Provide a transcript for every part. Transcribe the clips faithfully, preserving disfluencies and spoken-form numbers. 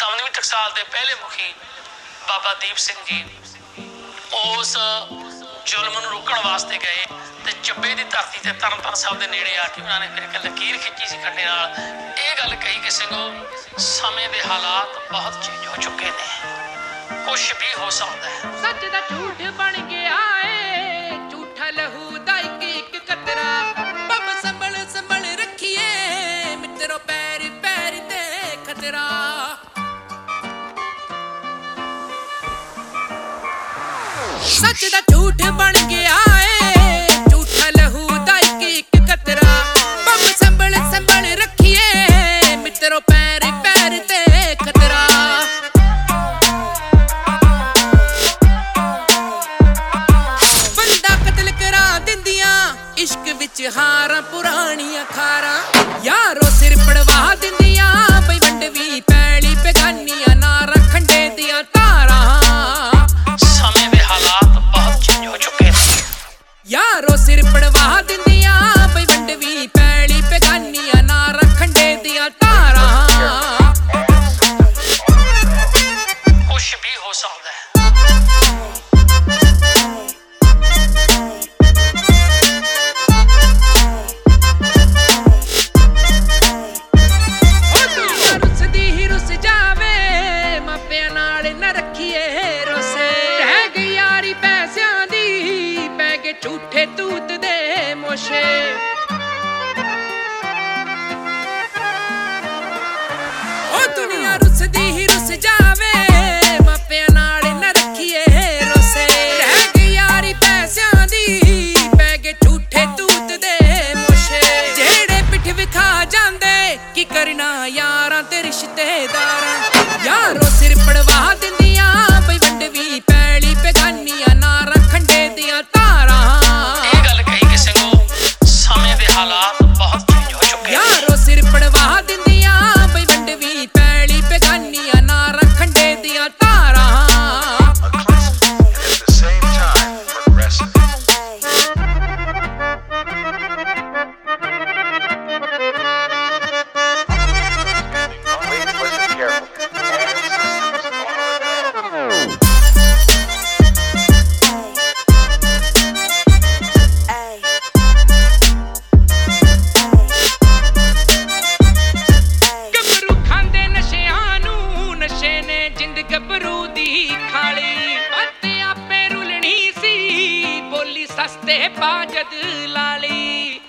सतावनवीं टकसाल के पहले मुखी बाबा दीप सिंह जी उस जुल्म नूं रोकण वास्ते गए ते ਚੱਬੇ ਦੀ ਧਰਤੀ ते तरन तारण साहब के नेड़े आके उन्होंने फिर एक लकीर खिंची सी खड्डे नाल ये गल कही कि सिंघो समय के हालात बहुत चेंज हो चुके हैं, कुछ भी हो सकता है। सच दा झूठ बन गया है, झूठा लहू दा इक इक कतरा पब संभल संभल रखिए मित्रों पैर पैर ते खतरा। सच दा झूठ बन गया है, झूठा लहू दा इक इक कतरा पब संभल संभल रखिए मित्रों पैर पैर ते खतरा। बंदा कतल करा दिंदियां इश्क विच हारां पुरानियां खारां, यारो सिर पड़वा दिंदियां बई वंडवी पैली बेगानियां नारां खंडे दियां तारां। यारो सिर पड़वा दिंदियां बई वंडवी पैली बेगानियां नारां खंडे दियां तारां। कुछ भी हो सकता है। रुसदी ही रुस जावे मापियां नाल न रखिए रोसे, रह गई यारी पैसियां दी पै गए झूठे तूत दे मोशे। ओ दुनिया रुसदी ही रुस जावे मापियां नाल न रखिए रोसे, रह गई यारी पैसियां दी पै गए झूठे तूत दे मोशे। जेड़े पिठ विखा जांदे की करना यारां ते रिश्तेदारां, यारो सिर पड़वा दिंदियां बई वंडवी पैली बेगानियां नारां खंडे दियां तारां। ये गल कही कि सिंघो समय के हालात बहुत चेंज हो चुके हैं। यारो सिर पड़वा दिंदियां बई वंडवी पैली बेगानियां नारां खंडे दियां तारां। गबरू दी खाली पत्ते आपे रुलनी सी बोली सस्ते बाजद लाली।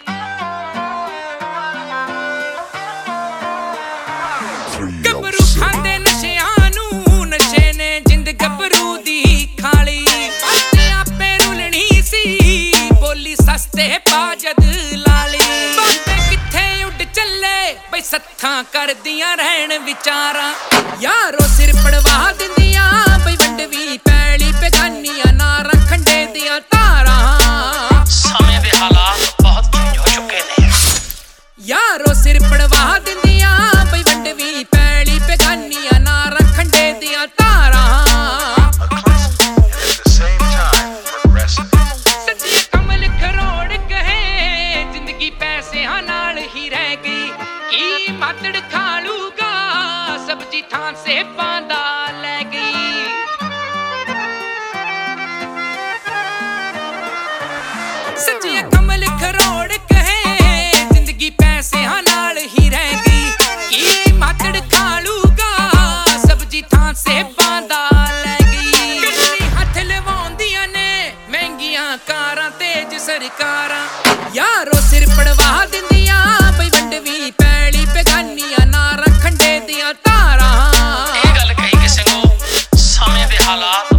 गबरू खांदे नशियां नू नशे ने जिंद गबरू दी खाली पत्ते आपे रुलनी सी बोली सस्ते बाजद लाली। बातें किथे उड चले बई सत्थां कर दियां रहन विचारां, यारो सिर पड़वा दिंदियां बई वंडवी पैली बेगानियां नारां खंडे दियां तारां। समय के हालात बहुत चेंज हो चुके हैं। यारो सिर पड़वा दिंदियां बई वंडवी पैली बेगानियां नारां खंडे दियां तारां। सच्चे कमल खरोड़ कहे जिंदगी पैसिਆਂ नाल ही रह गई, की मातड़ खा लूगा सब्जी थां से पांदा ले गई। सच्चे कमल खरोड़ कहे जिंदगी पैसिਆਂ नाल ही रह गई, की मातड़ खा लूगा सब्जी थां से पांदा ले गई। कितनी हथ लवाउंदियां ने महंगियां कारां तेज सरकारां, यारो सिर पड़वा दिंदियां बई वंडवी पैली बेगानियां नारां खंडे दियां तारां। ये गल कही कि सिंघो समय के हालात